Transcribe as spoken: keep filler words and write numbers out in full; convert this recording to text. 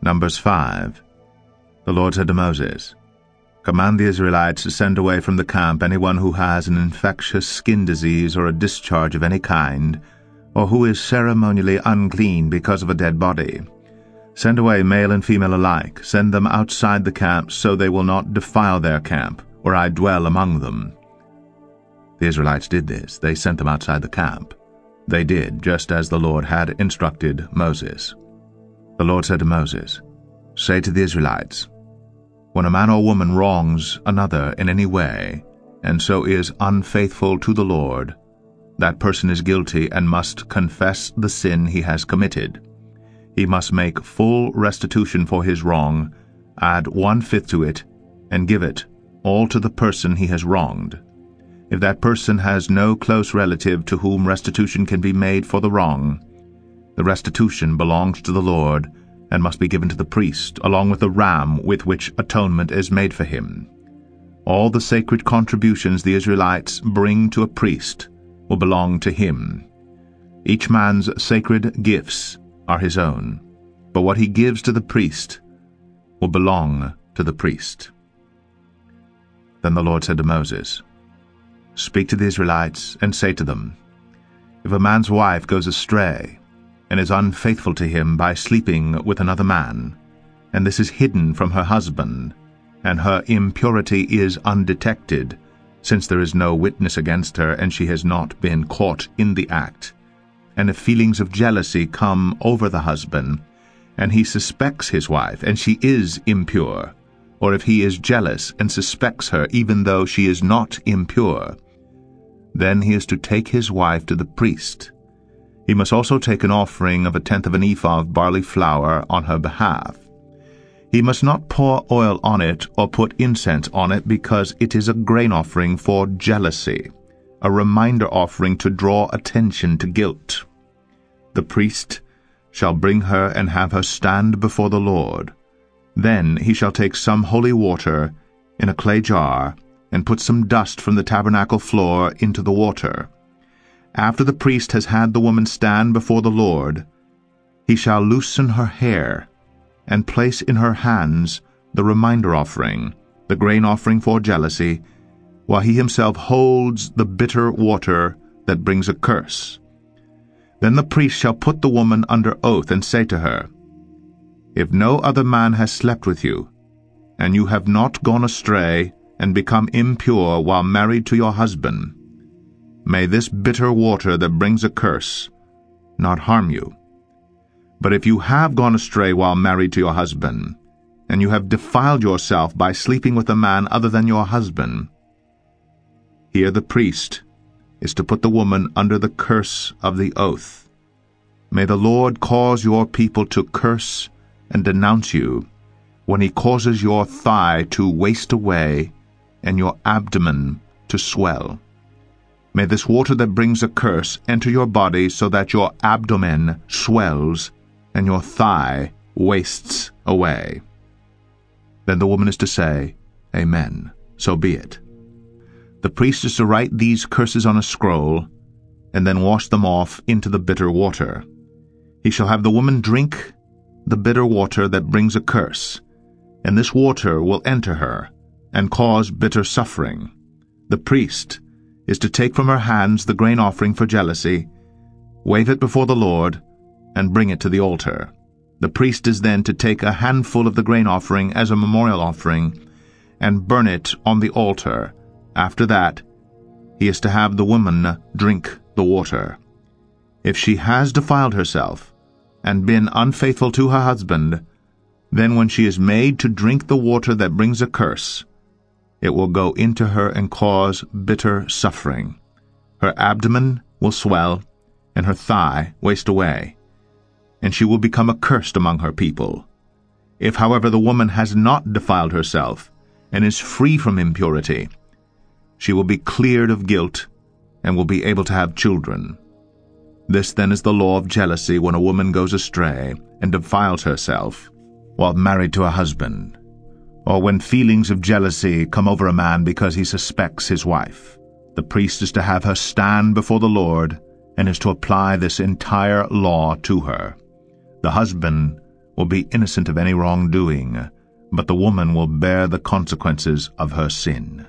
Numbers five. The Lord said to Moses, Command the Israelites to send away from the camp anyone who has an infectious skin disease or a discharge of any kind, or who is ceremonially unclean because of a dead body. Send away male and female alike. Send them outside the camp, so they will not defile their camp, or I dwell among them. The Israelites did this. They sent them outside the camp. They did just as the Lord had instructed Moses. The Lord said to Moses, Say to the Israelites, When a man or woman wrongs another in any way, and so is unfaithful to the Lord, that person is guilty and must confess the sin he has committed. He must make full restitution for his wrong, add one-fifth to it, and give it all to the person he has wronged. If that person has no close relative to whom restitution can be made for the wrong, the restitution belongs to the Lord and must be given to the priest, along with the ram with which atonement is made for him. All the sacred contributions the Israelites bring to a priest will belong to him. Each man's sacred gifts are his own, but what he gives to the priest will belong to the priest. Then the Lord said to Moses, Speak to the Israelites and say to them, If a man's wife goes astray and is unfaithful to him by sleeping with another man, and this is hidden from her husband, and her impurity is undetected, since there is no witness against her and she has not been caught in the act, and if feelings of jealousy come over the husband, and he suspects his wife, and she is impure, or if he is jealous and suspects her even though she is not impure, then he is to take his wife to the priest. He must also take an offering of a tenth of an ephah of barley flour on her behalf. He must not pour oil on it or put incense on it, because it is a grain offering for jealousy, a reminder offering to draw attention to guilt. The priest shall bring her and have her stand before the Lord. Then he shall take some holy water in a clay jar and put some dust from the tabernacle floor into the water. After the priest has had the woman stand before the Lord, he shall loosen her hair and place in her hands the reminder offering, the grain offering for jealousy, while he himself holds the bitter water that brings a curse. Then the priest shall put the woman under oath and say to her, If no other man has slept with you, and you have not gone astray and become impure while married to your husband, may this bitter water that brings a curse not harm you. But if you have gone astray while married to your husband, and you have defiled yourself by sleeping with a man other than your husband, here the priest is to put the woman under the curse of the oath. May the Lord cause your people to curse and denounce you when he causes your thigh to waste away and your abdomen to swell. May this water that brings a curse enter your body so that your abdomen swells and your thigh wastes away. Then the woman is to say, Amen, so be it. The priest is to write these curses on a scroll, and then wash them off into the bitter water. He shall have the woman drink the bitter water that brings a curse, and this water will enter her, and cause bitter suffering. The priest is to take from her hands the grain offering for jealousy, wave it before the Lord, and bring it to the altar. The priest is then to take a handful of the grain offering as a memorial offering, and burn it on the altar. After that, he is to have the woman drink the water. If she has defiled herself, and been unfaithful to her husband, then when she is made to drink the water that brings a curse, it will go into her and cause bitter suffering. Her abdomen will swell, and her thigh waste away, and she will become accursed among her people. If, however, the woman has not defiled herself, and is free from impurity, she will be cleared of guilt, and will be able to have children. This then is the law of jealousy when a woman goes astray and defiles herself while married to a husband, or when feelings of jealousy come over a man because he suspects his wife. The priest is to have her stand before the Lord, and is to apply this entire law to her. The husband will be innocent of any wrongdoing, but the woman will bear the consequences of her sin.